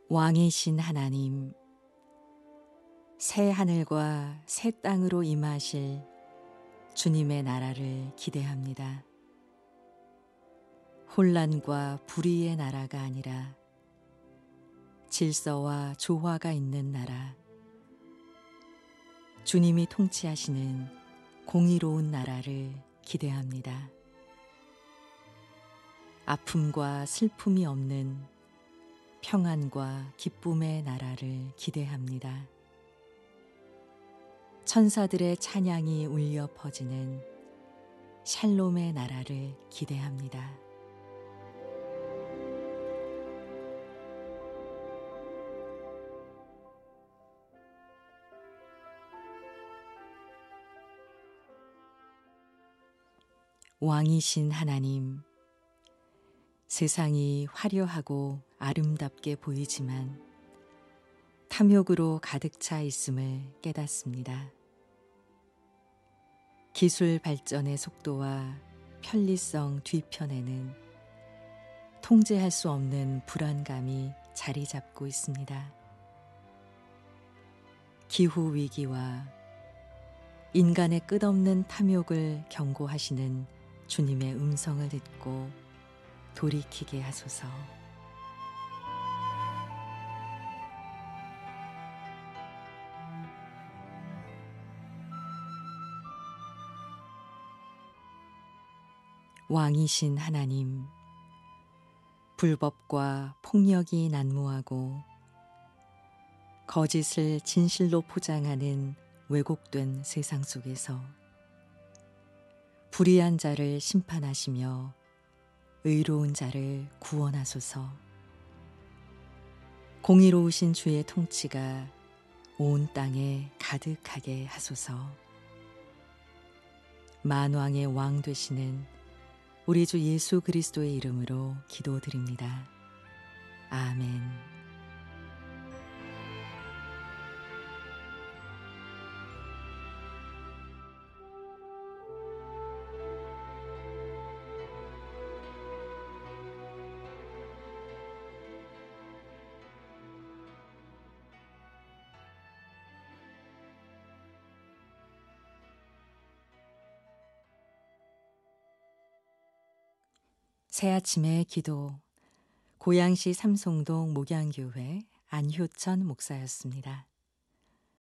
왕이신 하나님, 새 하늘과 새 땅으로 임하실 주님의 나라를 기대합니다. 혼란과 불의의 나라가 아니라 질서와 조화가 있는 나라, 주님이 통치하시는 공의로운 나라를 기대합니다. 아픔과 슬픔이 없는 평안과 기쁨의 나라를 기대합니다. 천사들의 찬양이 울려 퍼지는 샬롬의 나라를 기대합니다. 왕이신 하나님, 세상이 화려하고 아름답게 보이지만 탐욕으로 가득 차 있음을 깨닫습니다. 기술 발전의 속도와 편리성 뒤편에는 통제할 수 없는 불안감이 자리 잡고 있습니다. 기후 위기와 인간의 끝없는 탐욕을 경고하시는 주님의 음성을 듣고 돌이키게 하소서. 왕이신 하나님, 불법과 폭력이 난무하고 거짓을 진실로 포장하는 왜곡된 세상 속에서 불의한 자를 심판하시며 의로운 자를 구원하소서. 공의로우신 주의 통치가 온 땅에 가득하게 하소서. 만왕의 왕 되시는 우리 주 예수 그리스도의 이름으로 기도드립니다. 아멘. 새아침의 기도, 고양시 삼송동 목양교회 안효천 목사였습니다.